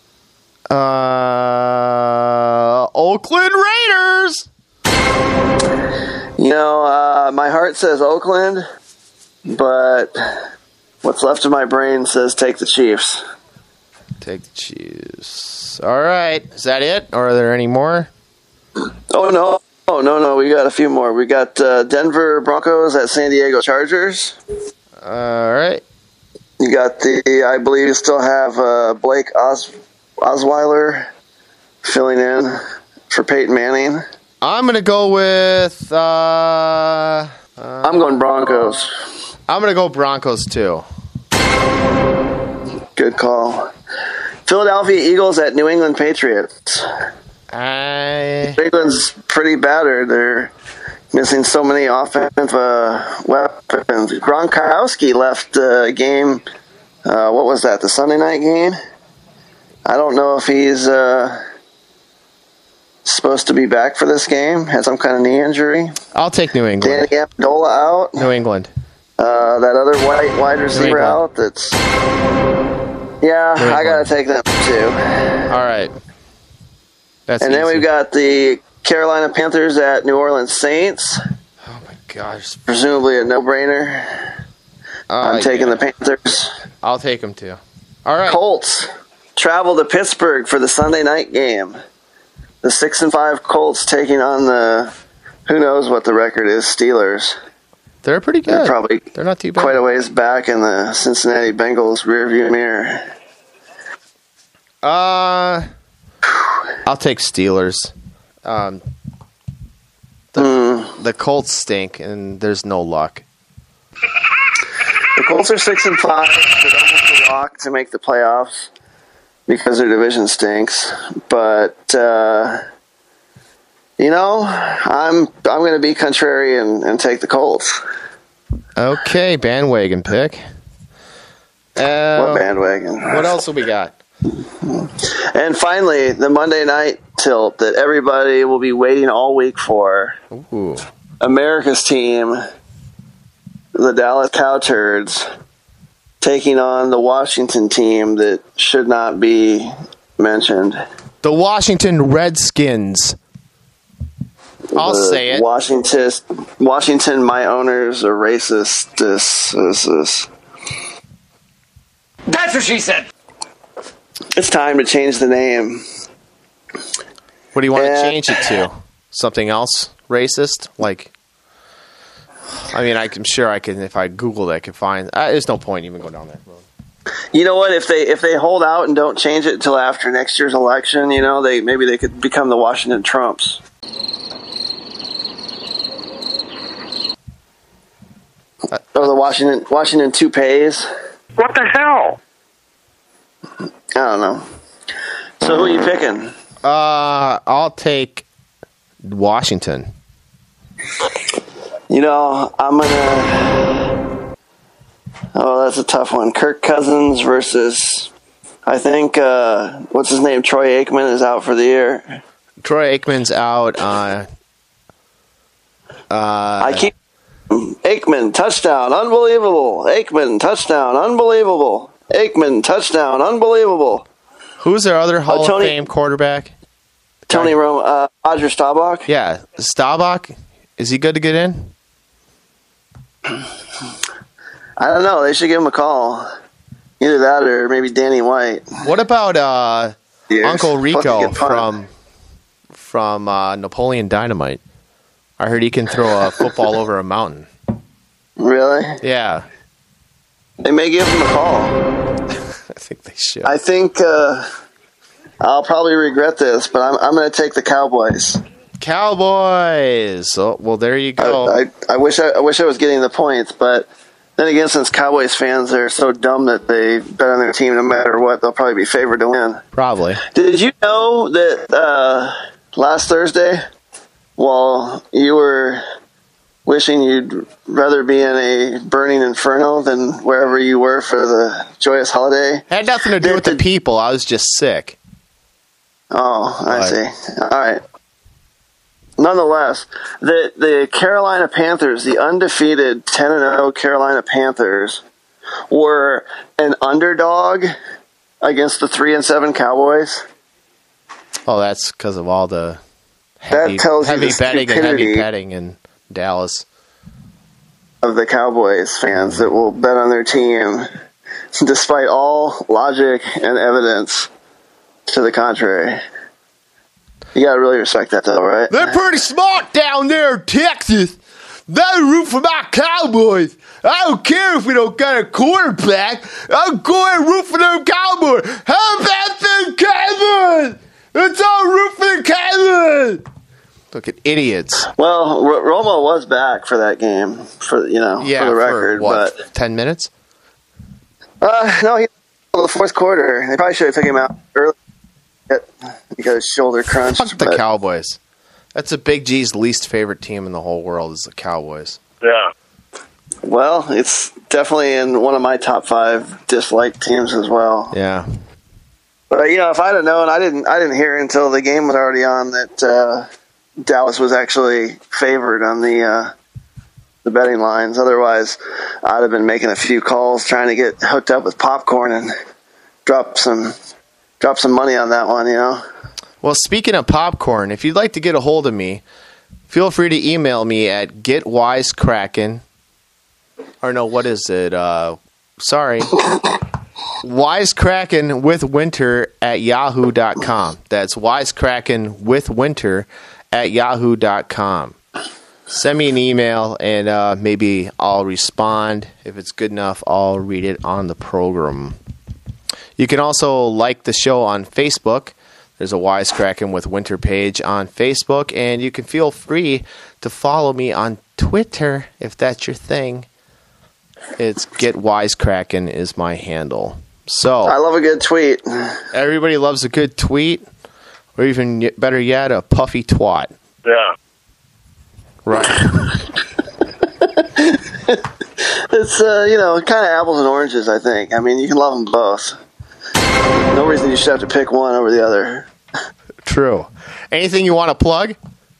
Oakland Raiders. You know, my heart says Oakland, but what's left of my brain says take the Chiefs. Take the Chiefs. All right. Is that it? Or are there any more? Oh, no. We got a few more. We got Denver Broncos at San Diego Chargers. All right. You got I believe you still have Blake Osweiler filling in for Peyton Manning. I'm going to go with... I'm going Broncos. I'm going to go Broncos, too. Good call. Philadelphia Eagles at New England Patriots. New England's pretty battered. They're missing so many offensive weapons. Gronkowski left the game. What was that? The Sunday night game? I don't know if he's supposed to be back for this game. Had some kind of knee injury. I'll take New England. Danny Amendola out. New England. That other white wide receiver out. That's I gotta take them too. All right. That's and then easy. we've got the Carolina Panthers at New Orleans Saints. Oh my gosh. Presumably a no-brainer. I'm taking the Panthers. I'll take them too. All right. Colts travel to Pittsburgh for the Sunday night game. The 6-5 Colts taking on the who knows what the record is Steelers. They're pretty good. They're not too bad. Quite a ways back in the Cincinnati Bengals rearview mirror. I'll take Steelers. The Colts stink, and there's no luck. The Colts are 6-5. They're almost a lock to make the playoffs because their division stinks. But I'm going to be contrary and take the Colts. Okay, bandwagon pick. What bandwagon? What else have we got? And finally, the Monday night tilt that everybody will be waiting all week for. Ooh. America's team, the Dallas Cowturds, taking on the Washington team that should not be mentioned. The Washington Redskins. I'll say it. Washington, my owners are racist. This. That's what she said. It's time to change the name. What do you want to change it to? Something else racist? Like, I mean, I'm sure I can. If I Googled it, I could find. There's no point even going down that road. You know what? If they hold out and don't change it until after next year's election, maybe they could become the Washington Trumps. Or the Washington toupees. What the hell? I don't know. So who are you picking? I'll take Washington. I'm gonna. Oh, that's a tough one. Kirk Cousins versus, I think, what's his name? Troy Aikman is out for the year. Troy Aikman's out. Aikman touchdown, unbelievable. Aikman touchdown, unbelievable. Aikman touchdown, unbelievable. Who's their other Hall of Fame quarterback? Tony Romo, Roger Staubach. Yeah, Staubach. Is he good to get in? I don't know. They should give him a call. Either that or maybe Danny White. What about Uncle Rico from Napoleon Dynamite? I heard he can throw a football over a mountain. Really? Yeah. They may give him a call. I think they should. I think I'll probably regret this, but I'm going to take the Cowboys. Cowboys. Oh, well, there you go. I wish I was getting the points, but then again, since Cowboys fans are so dumb that they bet on their team no matter what, they'll probably be favored to win. Probably. Did you know that last Thursday, while you were wishing you'd rather be in a burning inferno than wherever you were for the joyous holiday? Had nothing to do with the people. I was just sick. Oh, I see. All right. Nonetheless, the Carolina Panthers, the undefeated 10-0 Carolina Panthers, were an underdog against the 3-7 Cowboys. Oh, that's because of all the heavy betting in Dallas. Of the Cowboys fans that will bet on their team despite all logic and evidence to the contrary. You gotta really respect that, though, right? They're pretty smart down there in Texas. They root for my Cowboys. I don't care if we don't got a quarterback. I'll go and root for them Cowboys. How about them Cowboys? Let's all root for the Cowboys. Look at idiots. Well, Romo was back for that game, for the record. For what, but 10 minutes? No, he the fourth quarter. They probably should have took him out early because his shoulder crunched. Fuck the Cowboys. That's a Big G's least favorite team in the whole world is the Cowboys. Yeah. Well, it's definitely in one of my top 5 disliked teams as well. Yeah. But if I'd have known, I didn't hear until the game was already on that Dallas was actually favored on the betting lines. Otherwise, I'd have been making a few calls trying to get hooked up with popcorn and drop some money on that one. Well, speaking of popcorn, if you'd like to get a hold of me, feel free to email me at getwisecracken. Or no, what is it? Sorry. wisecrackenwithwinter@yahoo.com. That's wisecrackenwithwinter@yahoo.com. Send me an email, and maybe I'll respond. If it's good enough, I'll read it on the program. You can also like the show on Facebook. There's a Wisecracking with Winter page on Facebook, and you can feel free to follow me on Twitter if that's your thing. It's Get Wisecracking is my handle. So I love a good tweet. Everybody loves a good tweet, or even better yet, a puffy twat. Yeah. Right. It's kind of apples and oranges. I think. I mean, you can love them both. No reason you should have to pick one over the other. True. Anything you want to plug?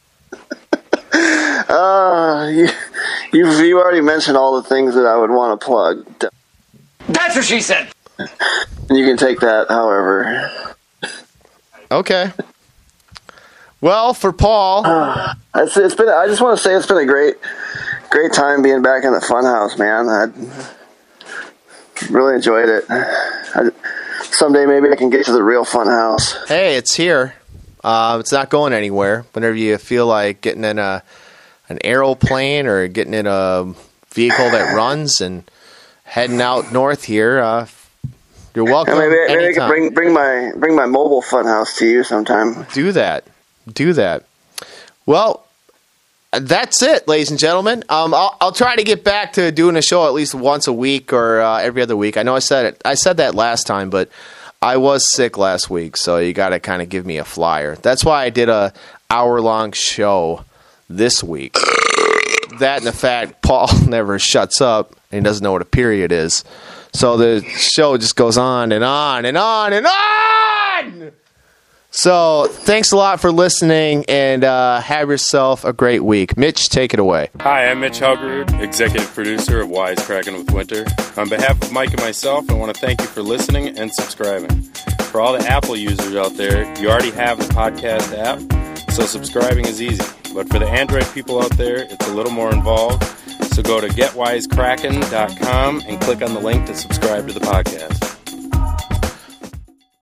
You already mentioned all the things that I would want to plug. That's what she said. You can take that, however. Okay. Well, for Paul, It's been. I just want to say it's been a great time being back in the Funhouse, man. I really enjoyed it. Someday maybe I can get to the real Funhouse. hey, it's here. It's not going anywhere. Whenever you feel like getting in an aeroplane or getting in a vehicle that runs and heading out north here, you're welcome. And maybe I anytime. can bring my mobile Funhouse to you sometime. Do that. Well, that's it, ladies and gentlemen. I'll try to get back to doing a show at least once a week or every other week. I know I said that last time, but I was sick last week, so you got to kind of give me a flyer. That's why I did a hour-long show this week. That and the fact Paul never shuts up and he doesn't know what a period is. So the show just goes on and on and on and on! So thanks a lot for listening, and have yourself a great week. Mitch, take it away. Hi, I'm Mitch Helgerud, executive producer of Wisecracking with Winter. On behalf of Mike and myself, I want to thank you for listening and subscribing. For all the Apple users out there, you already have the podcast app, so subscribing is easy. But for the Android people out there, it's a little more involved. So go to getwisecracking.com and click on the link to subscribe to the podcast.